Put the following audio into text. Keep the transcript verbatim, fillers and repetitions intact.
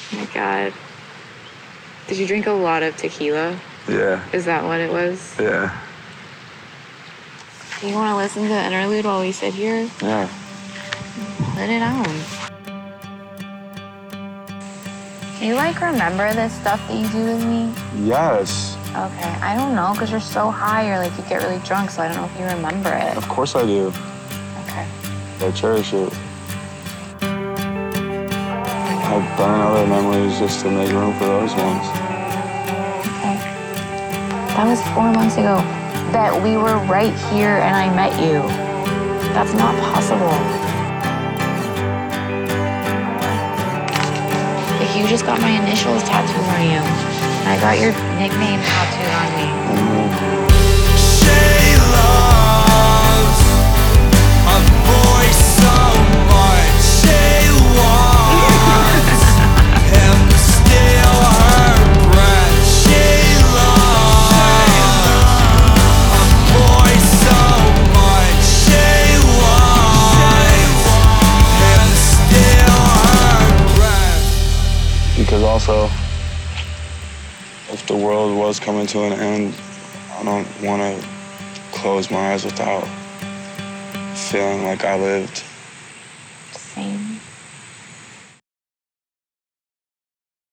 Oh my God. Did you drink a lot of tequila? Yeah. Is that what it was? Yeah. Do you want to listen to the interlude while we sit here? Yeah. Put it on. Do you, like, remember this stuff that you do with me? Yes. Okay. I don't know, because you're so high, or, like, you get really drunk, so I don't know if you remember it. Of course I do. Okay. I cherish it. I've done other memories just to make room for those ones. Okay. That was four months ago that we were right here and I met you. That's not possible. Like, you just got my initials tattooed on you. And I got your nickname tattooed on me. Mm-hmm. She loves a boy so much. She wants him to steal her breath. She loves a boy so much. She wants him to steal her breath. Because also, if the world was coming to an end, I don't want to close my eyes without feeling like I lived.